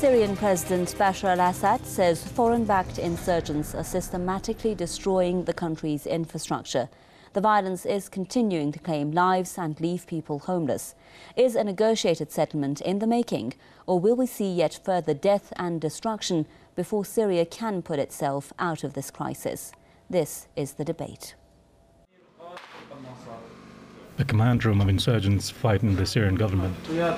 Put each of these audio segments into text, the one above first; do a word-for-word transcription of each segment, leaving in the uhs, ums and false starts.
Syrian President Bashar al-Assad says foreign-backed insurgents are systematically destroying the country's infrastructure. The violence is continuing to claim lives and leave people homeless. Is a negotiated settlement in the making, or will we see yet further death and destruction before Syria can put itself out of this crisis? This is the debate. The command room of insurgents fighting the Syrian government.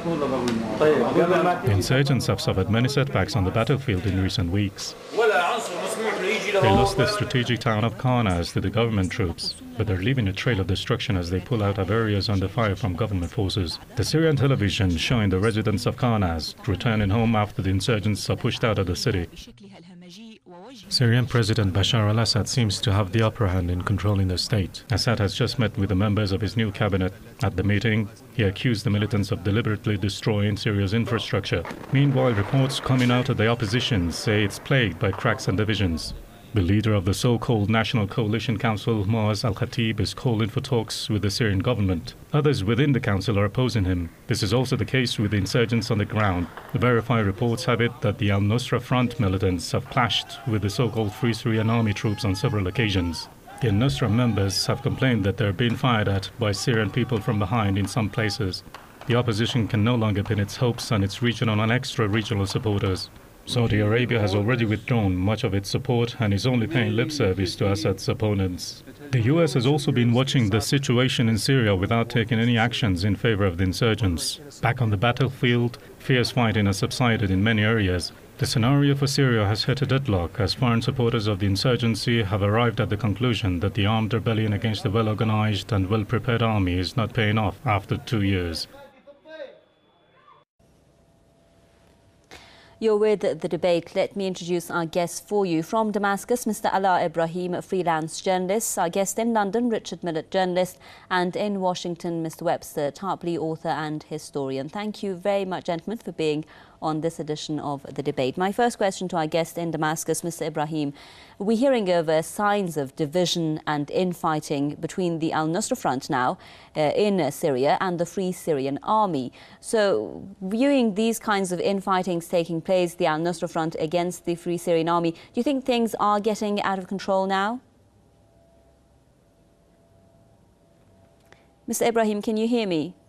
The insurgents have suffered many setbacks on the battlefield in recent weeks. They lost the strategic town of Qarnas to the government troops, but they're leaving a trail of destruction as they pull out of areas under fire from government forces. The Syrian television showing the residents of Qarnas returning home after the insurgents are pushed out of the city. Syrian President Bashar al-Assad seems to have the upper hand in controlling the state. Assad has just met with the members of his new cabinet. At the meeting, he accused the militants of deliberately destroying Syria's infrastructure. Meanwhile, reports coming out of the opposition say it's plagued by cracks and divisions. The leader of the so-called National Coalition Council, Muaz al-Khatib, is calling for talks with the Syrian government. Others within the council are opposing him. This is also the case with the insurgents on the ground. The verified reports have it that the al-Nusra Front militants have clashed with the so-called Free Syrian Army troops on several occasions. The al-Nusra members have complained that they're being fired at by Syrian people from behind in some places. The opposition can no longer pin its hopes on its regional and extra-regional supporters. Saudi Arabia has already withdrawn much of its support and is only paying lip service to Assad's opponents. The U S has also been watching the situation in Syria without taking any actions in favor of the insurgents. Back on the battlefield, fierce fighting has subsided in many areas. The scenario for Syria has hit a deadlock as foreign supporters of the insurgency have arrived at the conclusion that the armed rebellion against the well-organized and well-prepared army is not paying off after two years. You're with the debate. Let me introduce our guest for you. From Damascus, Mister Alaa Ibrahim, a freelance journalist. Our guest in London, Richard Millett, journalist. And in Washington, Mister Webster Tarpley, author and historian. Thank you very much, gentlemen, for being on this edition of the debate. My first question to our guest in Damascus, Mister Ibrahim. We're hearing over signs of division and infighting between the al-Nusra Front now uh, in uh, Syria and the Free Syrian Army. So, viewing these kinds of infightings taking place, the al-Nusra Front against the Free Syrian Army, do you think things are getting out of control now? Mister Ibrahim, can you hear me?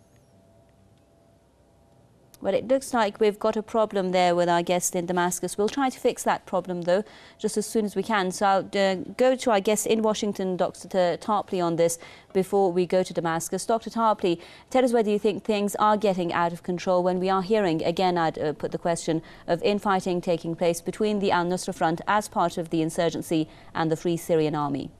Well, it looks like we've got a problem there with our guest in Damascus. We'll try to fix that problem, though, just as soon as we can. So I'll uh, go to our guest in Washington, Doctor Tarpley, on this before we go to Damascus. Doctor Tarpley, tell us whether you think things are getting out of control when we are hearing, again, I'd uh, put the question, of infighting taking place between the al-Nusra Front as part of the insurgency and the Free Syrian Army.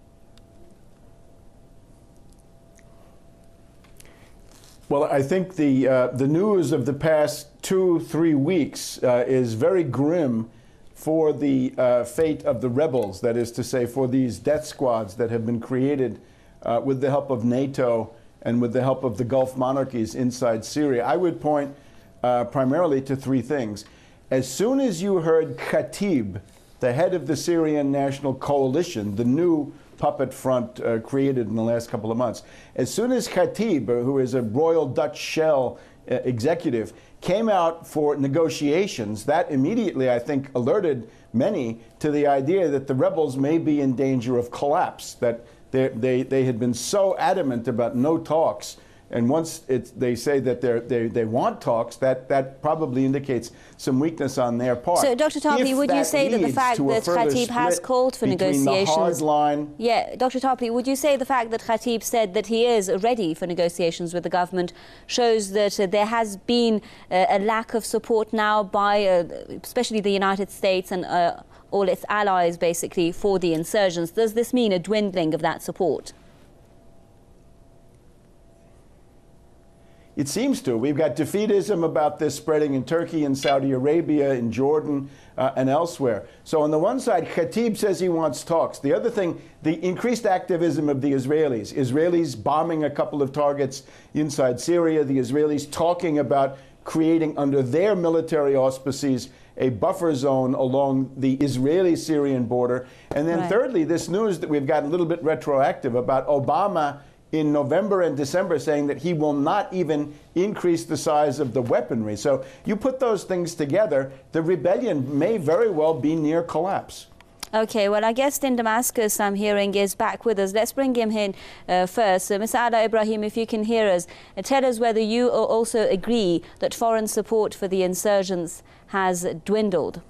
Well, I think the uh, the news of the past two, three weeks uh, is very grim for the uh, fate of the rebels, that is to say, for these death squads that have been created uh, with the help of NATO and with the help of the Gulf monarchies inside Syria. I would point uh, primarily to three things. As soon as you heard Khatib, the head of the Syrian National Coalition, the new puppet front uh, created in the last couple of months. As soon as Khatib, uh, who is a Royal Dutch Shell uh, executive, came out for negotiations, that immediately, I think, alerted many to the idea that the rebels may be in danger of collapse, that they, they, they had been so adamant about no talks. And once it's, they say that they're, they they want talks, that, that probably indicates some weakness on their part. So, Doctor Tarpley, would you say that the fact that Khatib has called for negotiations... Line, yeah, Doctor Tarpley, would you say the fact that Khatib said that he is ready for negotiations with the government shows that uh, there has been uh, a lack of support now by uh, especially the United States and uh, all its allies, basically, for the insurgents? Does this mean a dwindling of that support? It seems to. We've got defeatism about this spreading in Turkey and Saudi Arabia, in Jordan, uh, and elsewhere. So on the one side, Khatib says he wants talks. The other thing, the increased activism of the Israelis. Israelis bombing a couple of targets inside Syria. The Israelis talking about creating under their military auspices a buffer zone along the Israeli-Syrian border. And then right. thirdly, this news that we've got a little bit retroactive about Obama in November and December saying that he will not even increase the size of the weaponry. So you put those things together, the rebellion may very well be near collapse. Okay, well, our guest in Damascus, I'm hearing, is back with us. Let's bring him in uh, first. Uh, Mister Ala Ibrahim, if you can hear us, uh, tell us whether you also agree that foreign support for the insurgents has dwindled.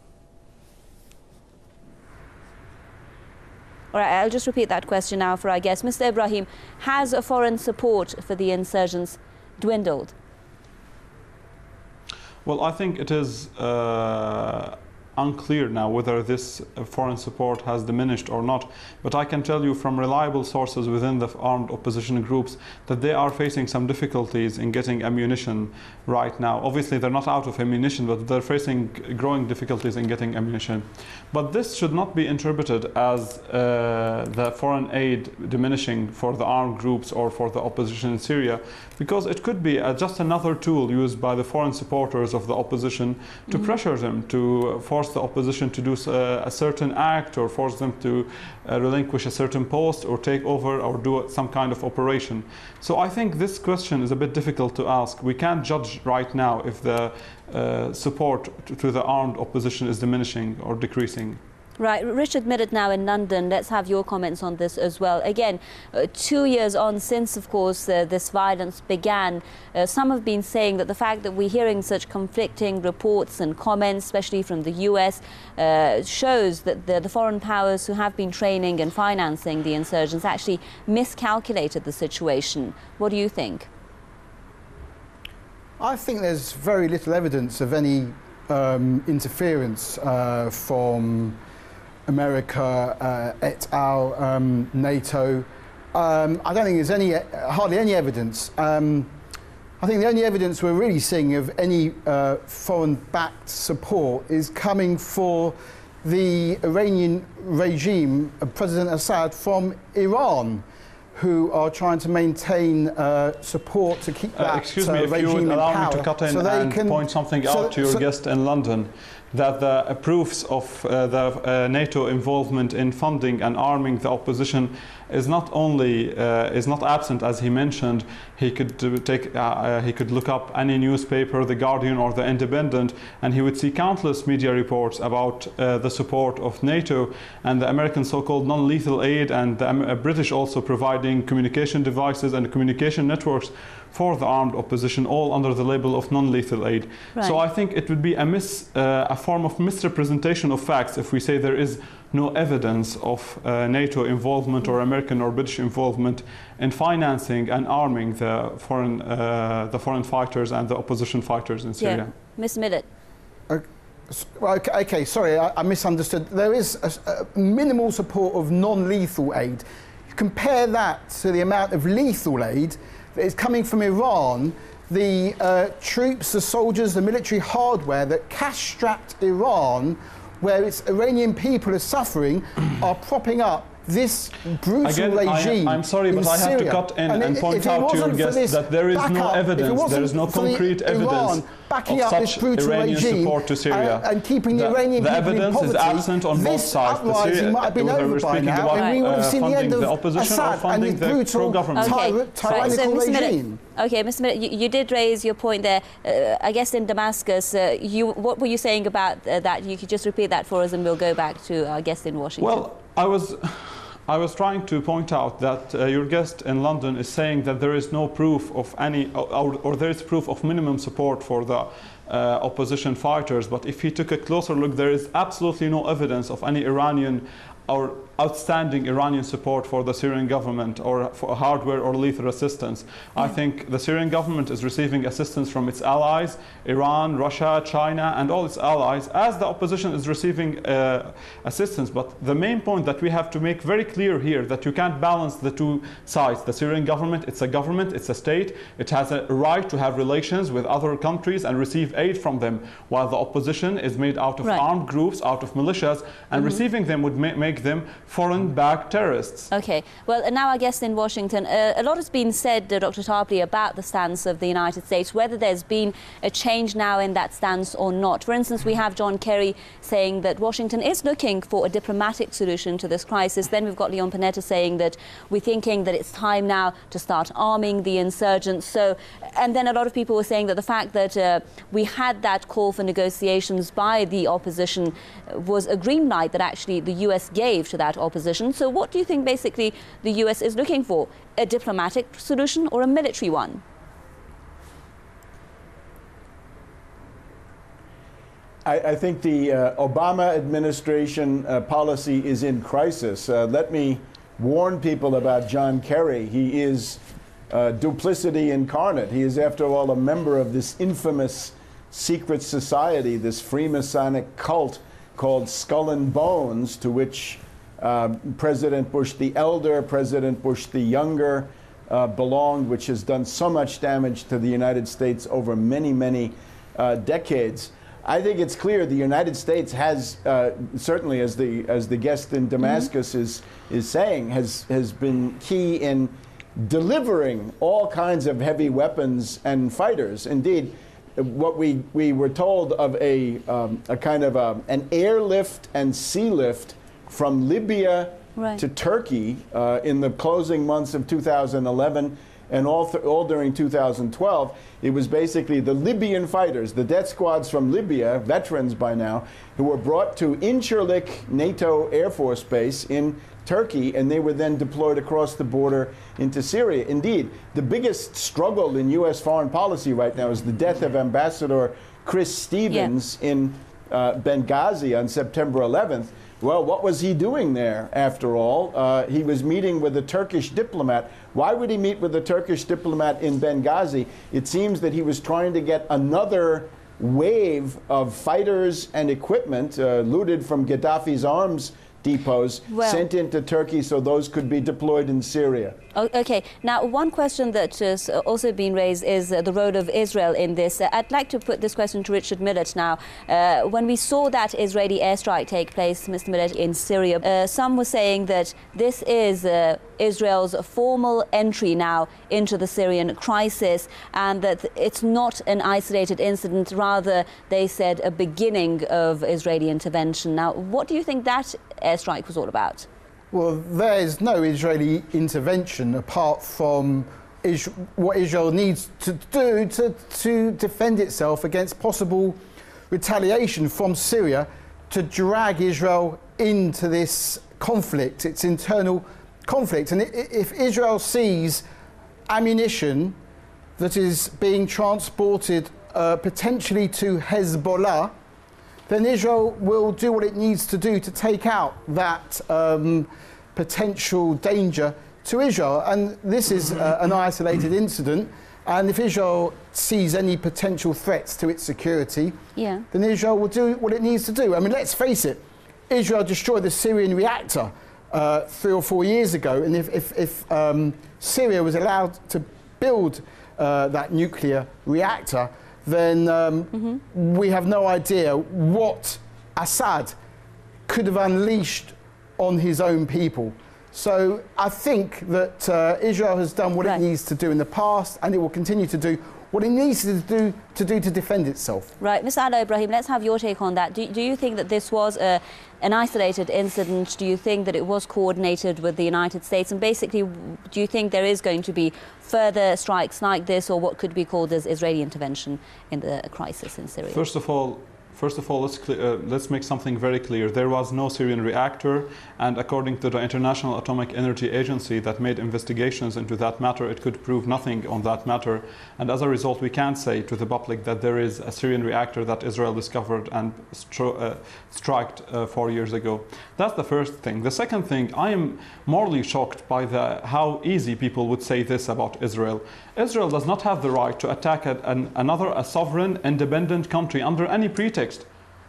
All right, I'll just repeat that question now for our guest. Mister Ibrahim, has a foreign support for the insurgents dwindled? Well, I think it is uh, unclear now whether this foreign support has diminished or not. But I can tell you from reliable sources within the armed opposition groups that they are facing some difficulties in getting ammunition right now. Obviously, they're not out of ammunition, but they're facing growing difficulties in getting ammunition. But this should not be interpreted as uh, the foreign aid diminishing for the armed groups or for the opposition in Syria, because it could be uh, just another tool used by the foreign supporters of the opposition to mm-hmm. pressure them, to force the opposition to do uh, a certain act, or force them to uh, relinquish a certain post, or take over, or do some kind of operation. So I think this question is a bit difficult to ask. We can't judge right now if the uh, support to, to the armed opposition is diminishing or decreasing. Right, Richard Millett now in London. Let's have your comments on this as well. Again, uh, two years on since, of course, uh, this violence began, uh, some have been saying that the fact that we're hearing such conflicting reports and comments, especially from the U S, uh, shows that the, the foreign powers who have been training and financing the insurgents actually miscalculated the situation. What do you think? I think there's very little evidence of any um, interference uh, from America, uh, et al., um, NATO. Um, I don't think there's any, uh, hardly any evidence. Um, I think the only evidence we're really seeing of any uh, foreign-backed support is coming for the Iranian regime of President Assad from Iran, who are trying to maintain uh, support to keep that uh, excuse uh, me, if regime you would in allow power. me to cut in so and can, point something so, out to your so, guest in London, that the uh, proofs of uh, the uh, NATO involvement in funding and arming the opposition is not only uh, is not absent, as he mentioned. He could uh, take uh, uh, he could look up any newspaper, The Guardian or The Independent, and he would see countless media reports about uh, the support of NATO and the American so-called non-lethal aid, and the um, uh, British also providing communication devices and communication networks for the armed opposition, all under the label of non-lethal aid. Right. So I think it would be a, mis, uh, a form of misrepresentation of facts if we say there is no evidence of uh, NATO involvement or American or British involvement in financing and arming the foreign, uh, the foreign fighters and the opposition fighters in Syria. Yeah. Miz Millett. Okay. Okay, okay, sorry, I, I misunderstood. There is a, a minimal support of non-lethal aid. You compare that to the amount of lethal aid that is coming from Iran, the uh, troops, the soldiers, the military hardware that cash-strapped Iran, where its Iranian people are suffering, are propping up this brutal Again, regime. I, I'm sorry, but I have Syria. to cut in and, and point out to your guests that there is no evidence, there is no concrete evidence backing of up such this brutal Iranian regime support to Syria. And, and keeping the, the Iranian the people evidence in poverty. is absent on both sides. This uprising might have been over by now, about, and we would have uh, seen the end of the opposition Assad or funding and his the brutal, pro-government. Okay. ty tyrannical right. so, regime. Okay, Mister Millett, you, you did raise your point there. Uh, I guess in Damascus, uh, you, what were you saying about uh, that? You could just repeat that for us and we'll go back to our guest in Washington. Well, I was... I was trying to point out that uh, your guest in London is saying that there is no proof of any, or, or there is proof of minimum support for the uh, opposition fighters. But if he took a closer look, there is absolutely no evidence of any Iranian or outstanding Iranian support for the Syrian government or for hardware or lethal assistance. I think the Syrian government is receiving assistance from its allies, Iran, Russia, China, and all its allies, as the opposition is receiving uh, assistance. But the main point that we have to make very clear here, that you can't balance the two sides. The Syrian government, it's a government, it's a state, it has a right to have relations with other countries and receive aid from them, while the opposition is made out of right. armed groups, out of militias, and mm-hmm. receiving them would ma make them foreign-backed terrorists. Okay. Well, now our guest in Washington, uh, a lot has been said, uh, Doctor Tarpley, about the stance of the United States, whether there's been a change now in that stance or not. For instance, we have John Kerry saying that Washington is looking for a diplomatic solution to this crisis. Then we've got Leon Panetta saying that we're thinking that it's time now to start arming the insurgents. So, and then a lot of people were saying that the fact that uh, we had that call for negotiations by the opposition was a green light that actually the U S gave to that opposition. So what do you think basically the U S is looking for? A diplomatic solution or a military one? I, I think the uh, Obama administration uh, policy is in crisis. Uh, let me warn people about John Kerry. He is uh, duplicity incarnate. He is, after all, a member of this infamous secret society, this Freemasonic cult called Skull and Bones, to which uh, President Bush the Elder, President Bush the Younger uh, belonged, which has done so much damage to the United States over many, many uh, decades. I think it's clear the United States has, uh, certainly as the as the guest in Damascus mm-hmm. is is saying, has has been key in delivering all kinds of heavy weapons and fighters. Indeed, what we we were told of a um, a kind of a, an airlift and sea lift from Libya right. to Turkey uh, in the closing months of two thousand eleven. And all, th all during two thousand twelve, it was basically the Libyan fighters, the death squads from Libya, veterans by now, who were brought to Incirlik NATO Air Force Base in Turkey, and they were then deployed across the border into Syria. Indeed, the biggest struggle in U S foreign policy right now is the death of Ambassador Chris Stevens yeah. in uh, Benghazi on September eleventh. Well, what was he doing there, after all? Uh, he was meeting with a Turkish diplomat. Why would he meet with a Turkish diplomat in Benghazi? It seems that he was trying to get another wave of fighters and equipment uh, looted from Gaddafi's arms depots well, sent into Turkey so those could be deployed in Syria. Okay. Now, one question that has also been raised is uh, the role of Israel in this. Uh, I'd like to put this question to Richard Millett now. Uh, when we saw that Israeli airstrike take place, Mister Millett, in Syria, uh, some were saying that this is uh, Israel's formal entry now into the Syrian crisis, and that it's not an isolated incident, rather, they said, a beginning of Israeli intervention. Now, what do you think that airstrike was all about? Well, there is no Israeli intervention apart from Is what Israel needs to do to, to defend itself against possible retaliation from Syria, to drag Israel into this conflict, its internal conflict. And if Israel sees ammunition that is being transported uh, potentially to Hezbollah, then Israel will do what it needs to do to take out that um, potential danger to Israel. And this is uh, an isolated incident. And if Israel sees any potential threats to its security, yeah. then Israel will do what it needs to do. I mean, let's face it, Israel destroyed the Syrian reactor uh, three or four years ago. And if, if, if um, Syria was allowed to build uh, that nuclear reactor, then um, mm-hmm. we have no idea what Assad could have unleashed on his own people. So I think that uh, Israel has done what right. it needs to do in the past, and it will continue to do what it needs to do to do to defend itself. Right, Mister Alaa Ibrahim, let's have your take on that. Do, do you think that this was a, an isolated incident? Do you think that it was coordinated with the United States? And basically, do you think there is going to be further strikes like this, or what could be called as Israeli intervention in the crisis in Syria? First of all, First of all, let's, uh, let's make something very clear. There was no Syrian reactor, and according to the International Atomic Energy Agency that made investigations into that matter, it could prove nothing on that matter. And as a result, we can't say to the public that there is a Syrian reactor that Israel discovered and stro uh, struck uh, four years ago. That's the first thing. The second thing, I am morally shocked by the, how easy people would say this about Israel. Israel does not have the right to attack a, an, another a sovereign, independent country under any pretext.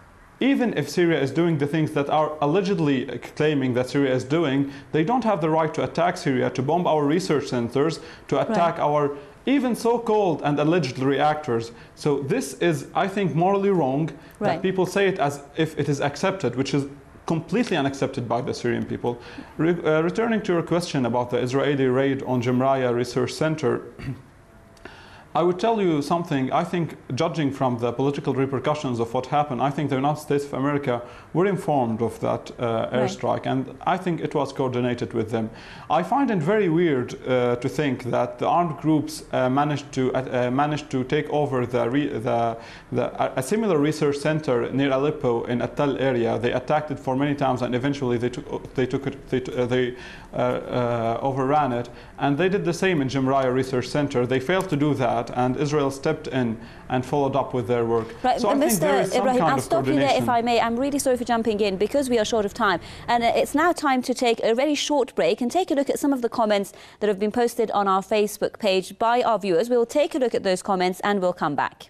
Even if Syria is doing the things that are allegedly claiming that Syria is doing, they don't have the right to attack Syria, to bomb our research centers, to attack right. our even so-called and alleged reactors. So this is, I think, morally wrong, right. that people say it as if it is accepted, which is completely unaccepted by the Syrian people. Re uh, returning to your question about the Israeli raid on Jemraya Research Center, I would tell you something. I think, judging from the political repercussions of what happened, I think the United States of America were informed of that uh, airstrike, right. and I think it was coordinated with them. I find it very weird uh, to think that the armed groups uh, managed to uh, managed to take over the, re the, the a similar research center near Aleppo in Attal area. They attacked it for many times, and eventually they took they took it they, uh, they uh, uh, overran it. And they did the same in Jemraya Research Center. They failed to do that, and Israel stepped in and followed up with their work. Right, so I Mister think there is some Ibrahim, kind I'll of stop you there if I may. I'm really sorry for jumping in because we are short of time. And uh, it's now time to take a very short break and take a look at some of the comments that have been posted on our Facebook page by our viewers. We'll take a look at those comments and we'll come back.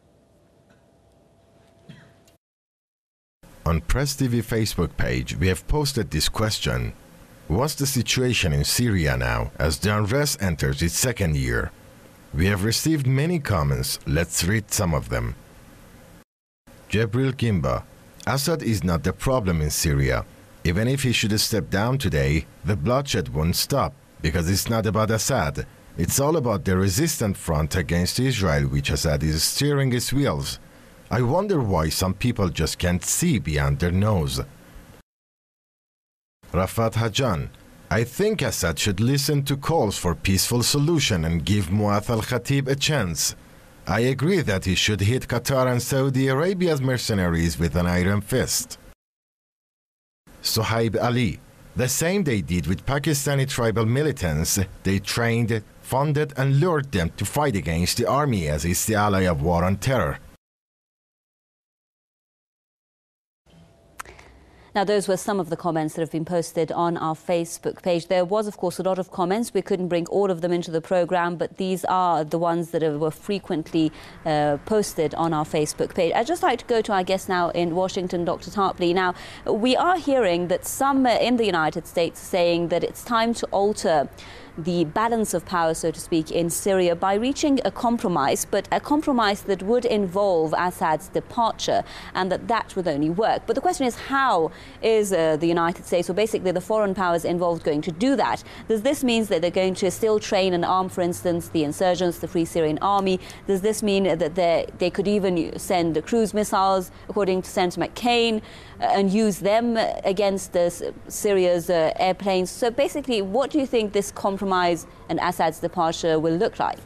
On Press T V Facebook page, we have posted this question. What's the situation in Syria now, as the unrest enters its second year? We have received many comments. Let's read some of them. Jabril Gimba: Assad is not the problem in Syria. Even if he should step down today, the bloodshed won't stop, because it's not about Assad. It's all about the resistant front against Israel, which Assad is steering its wheels. I wonder why some people just can't see beyond their nose. Rafat Hajan: I think Assad should listen to calls for peaceful solution and give Muath al-Khatib a chance. I agree that he should hit Qatar and Saudi Arabia's mercenaries with an iron fist. Sohaib Ali: The same they did with Pakistani tribal militants. They trained, funded and lured them to fight against the army as it's the ally of war on terror. Now, those were some of the comments that have been posted on our Facebook page. There was, of course, a lot of comments. We couldn't bring all of them into the programme, but these are the ones that were frequently uh, posted on our Facebook page. I'd just like to go to our guest now in Washington, Doctor Tarpley. Now, we are hearing that some uh, in the United States are saying that it's time to alter the balance of power, so to speak, in Syria by reaching a compromise, but a compromise that would involve Assad's departure, and that that would only work. But the question is, how is uh, the United States, or basically the foreign powers involved, going to do that? Does this mean that they're going to still train and arm, for instance, the insurgents, the Free Syrian Army? Does this mean that they could even send cruise missiles, according to Senator McCain, uh, and use them against the, Syria's uh, airplanes? So basically, what do you think this compromise and Assad's departure will look like?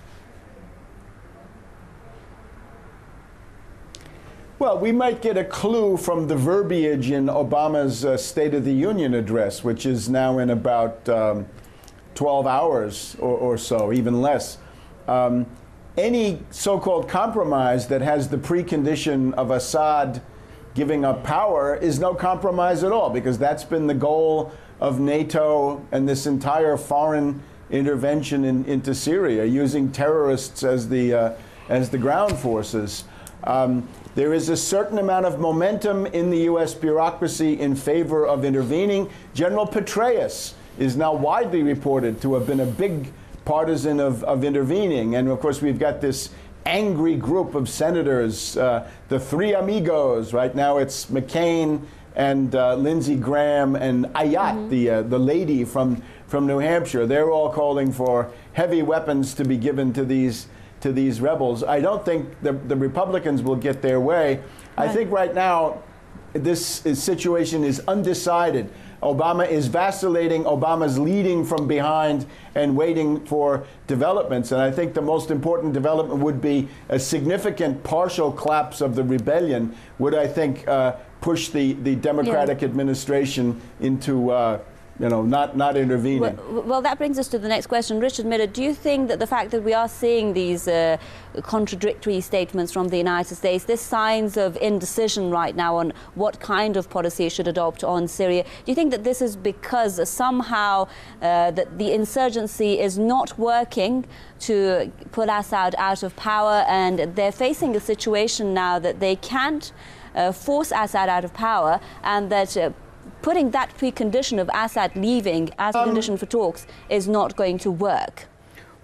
Well, we might get a clue from the verbiage in Obama's uh, State of the Union address, which is now in about um, twelve hours or, or so, even less. Um, any so-called compromise that has the precondition of Assad giving up power is no compromise at all, because that's been the goal of NATO and this entire foreign intervention in, into Syria, using terrorists as the uh, as the ground forces. Um, there is a certain amount of momentum in the U S bureaucracy in favor of intervening. General Petraeus is now widely reported to have been a big partisan of, of intervening, and of course we've got this angry group of senators, uh, the Three Amigos. Right now it's McCain and uh, Lindsey Graham and Ayat, mm-hmm. the uh, the lady from from New Hampshire. They're all calling for heavy weapons to be given to these to these rebels. I don't think the the Republicans will get their way. Right. I think right now this is, situation is undecided. Obama is vacillating. Obama's leading from behind and waiting for developments. And I think the most important development would be a significant partial collapse of the rebellion, would, I think, uh, push the, the Democratic yeah. administration into uh, you know, not, not intervening. Well, well, that brings us to the next question. Richard Miller, do you think that the fact that we are seeing these uh, contradictory statements from the United States, there's signs of indecision right now on what kind of policy it should adopt on Syria, do you think that this is because somehow uh, that the insurgency is not working to put Assad out of power, and they're facing a situation now that they can't uh, force Assad out of power, and that uh, putting that precondition of Assad leaving as a um, condition for talks is not going to work?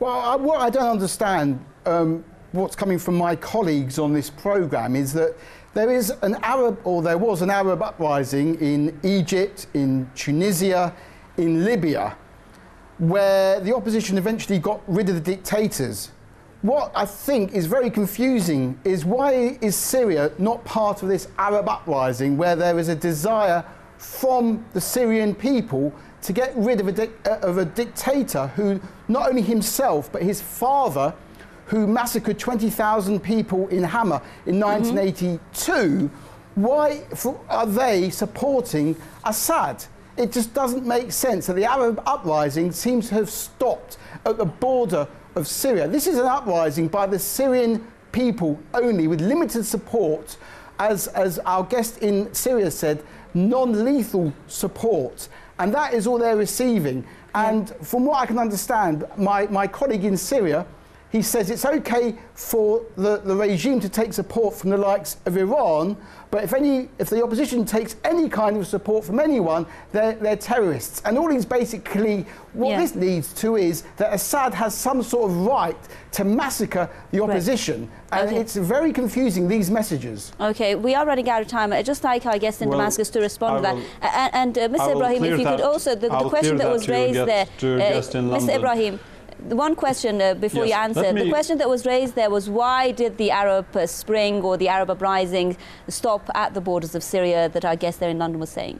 Well, I, what I don't understand, um, what's coming from my colleagues on this programme, is that there is an Arab, or there was an Arab uprising in Egypt, in Tunisia, in Libya, where the opposition eventually got rid of the dictators. What I think is very confusing is why is Syria not part of this Arab uprising where there is a desire from the Syrian people to get rid of a, di of a dictator who, not only himself, but his father, who massacred twenty thousand people in Hama in nineteen eighty-two, mm-hmm. why are they supporting Assad? It just doesn't make sense. So the Arab uprising seems to have stopped at the border of Syria. This is an uprising by the Syrian people only, with limited support, as, as our guest in Syria said, non-lethal support. And that is all they're receiving. And from what I can understand, my, my colleague in Syria, he says it's okay for the, the regime to take support from the likes of Iran, but if, any, if the opposition takes any kind of support from anyone, they're, they're terrorists. And all he's basically, what yeah. this leads to is that Assad has some sort of right to massacre the opposition. Right. And okay. it's very confusing, these messages. Okay, we are running out of time. I'd just like our guest in well, Damascus to respond I to that. And, and uh, Mister Ibrahim, if you that, could also, the, the question that, that was raised there, uh, Mister Ibrahim, the one question uh, before yes, you answer, the question that was raised there was why did the Arab uh, Spring or the Arab uprising stop at the borders of Syria that our guest there in London was saying?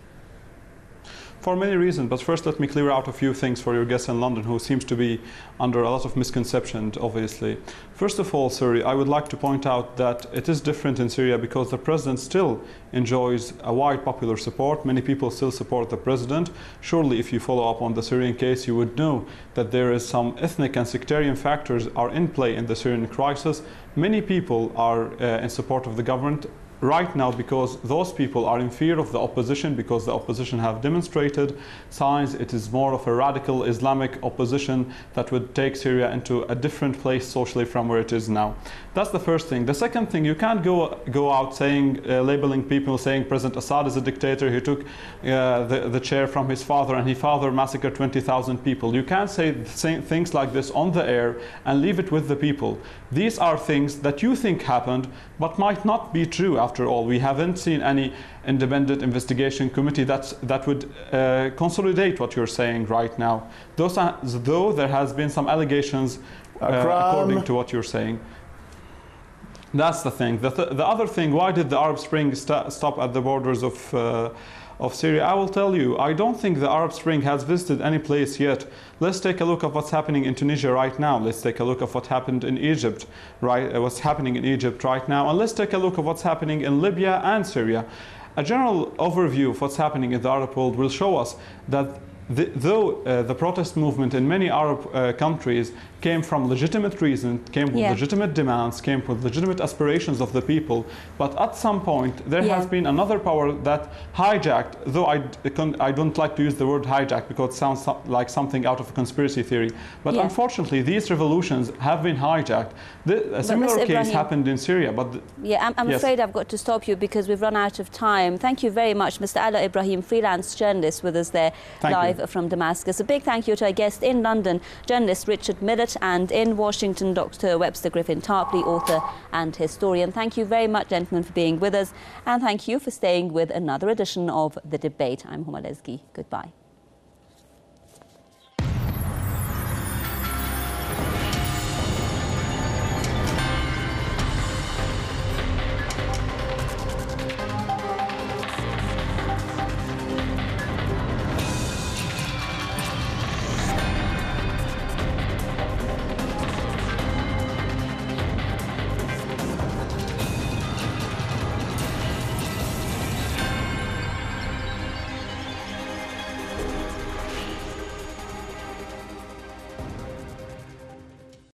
For many reasons, but first let me clear out a few things for your guest in London, who seems to be under a lot of misconception, obviously. First of all, sir, I would like to point out that it is different in Syria because the president still enjoys a wide popular support. Many people still support the president. Surely, if you follow up on the Syrian case, you would know that there is some ethnic and sectarian factors are in play in the Syrian crisis. Many people are uh, in support of the government right now because those people are in fear of the opposition, because the opposition have demonstrated signs it is more of a radical Islamic opposition that would take Syria into a different place socially from where it is now. That's the first thing. The second thing, you can't go go out saying, uh, labeling people, saying President Assad is a dictator, he took uh, the, the chair from his father and his father massacred twenty thousand people. You can't say, say things like this on the air and leave it with the people. These are things that you think happened, but might not be true after all. We haven't seen any independent investigation committee that's, that would uh, consolidate what you're saying right now. Those are, though there has been some allegations uh, according to what you're saying. That's the thing. The, th the other thing, why did the Arab Spring st stop at the borders of uh, of Syria? I will tell you, I don't think the Arab Spring has visited any place yet. Let's take a look at what's happening in Tunisia right now. Let's take a look at what happened in Egypt, right? Uh, what's happening in Egypt right now. And let's take a look at what's happening in Libya and Syria. A general overview of what's happening in the Arab world will show us that the, though uh, the protest movement in many Arab uh, countries came from legitimate reasons, came with yeah. legitimate demands, came with legitimate aspirations of the people, but at some point there yeah. has been another power that hijacked, though I, I don't like to use the word hijack because it sounds so, like something out of a conspiracy theory, but yeah. unfortunately these revolutions have been hijacked. The, a similar case Ibrahim, happened in Syria. But the, yeah, I'm, I'm yes. afraid I've got to stop you because we've run out of time. Thank you very much, Mister Ala Ibrahim, freelance journalist with us there thank live you. from Damascus. A big thank you to our guest in London, journalist Richard Millett, and in Washington, Doctor Webster Griffin Tarpley, author and historian. Thank you very much, gentlemen, for being with us, and thank you for staying with another edition of The Debate. I'm Huma Lesgi. Goodbye.